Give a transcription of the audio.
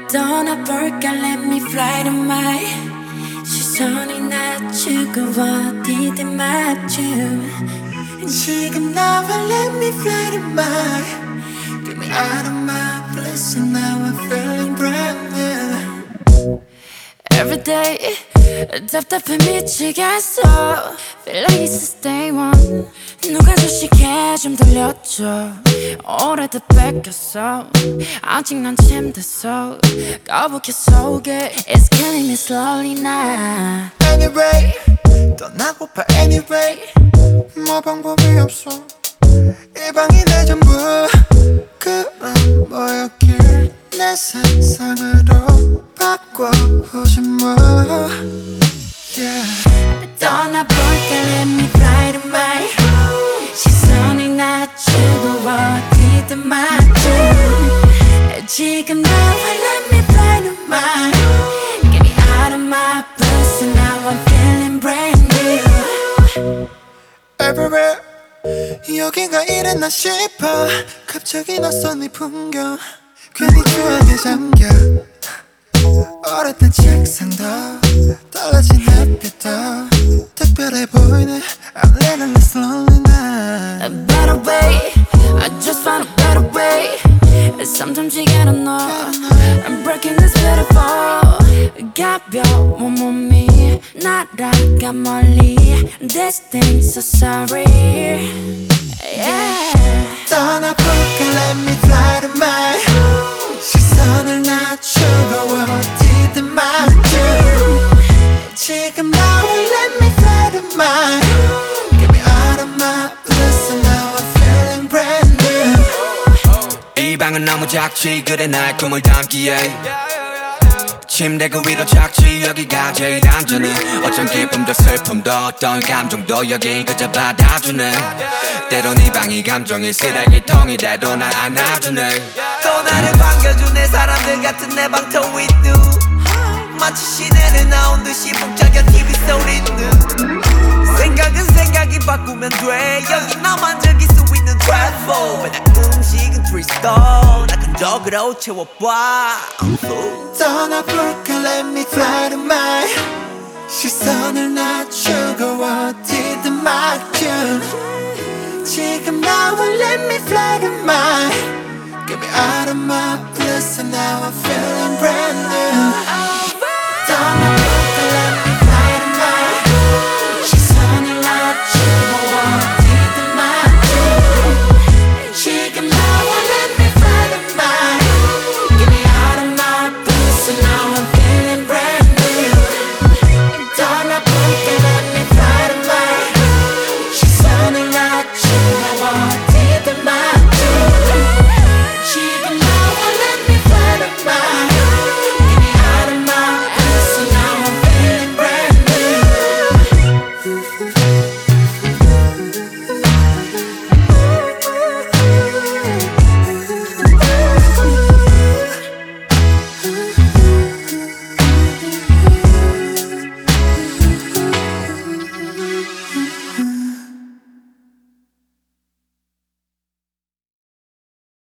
떠나볼까 let me fly to my 시선이 낮추고 어디든 맞춤 지금 나와 let me fly to my Get me out of my bliss and now I'm feeling brand new Every day 답답해 미치겠어 Feel like it's a day one 누가 주식해 좀 들려줘 오래돼 뺏겼어 아직 난 침대서 거북해 속에 It's killing me slowly now Anyway 떠나고파 anyway 뭐 방법이 없어 이 방이 내 전부 그럼 뭐였길 내 세상으로 바꿔보지 뭐 yeah. 떠나볼까 let me fly to my 시선이 낮추고 어디든 맞춤 지금 나와 let me fly to my Get me out of my bus and now I'm feeling brand new Everywhere 여긴가 이랬나 싶어 갑자기 낯선 이 풍경 괜히 추억에 잠겨 오랬던 책상도 달라진 햇빛도 특별해 보이네 I'm living this lonely night A better way I just found a better way Sometimes you gotta know I'm breaking this beautiful 가벼운 몸이 날아가 멀리 This thing's so sorry yeah. 떠나볼까 let me fly to my 시선을 낮추고 어디든 맞춤 지금 나와 let me fly to my Get me out of my bliss and now I'm feeling brand new 이 방은 너무 작지 그래 날 꿈을 담기에 침대 그 위로 작지 여기가 제일 안전해 어쩜 기쁨도 슬픔도 어떤 감정도 여긴 그저 받아주네 때론 이 방이 감정의 쓰레기통이 돼도 날 안아주네 또 나를 반겨주네 사람들 같은 내 방터 with you 마치 시내를 나온 듯이 복잡한 TV 소리는 생각은 생각이 바꾸면 돼 여기 나만 즐길 수 있는 트래플 맨날 음식은 3star 나 근적으로 채워봐 떠나볼까 let me fly to my 시선을 낮추고 어디든 맞춤 지금 나와 let me fly to my Get me out of my bliss and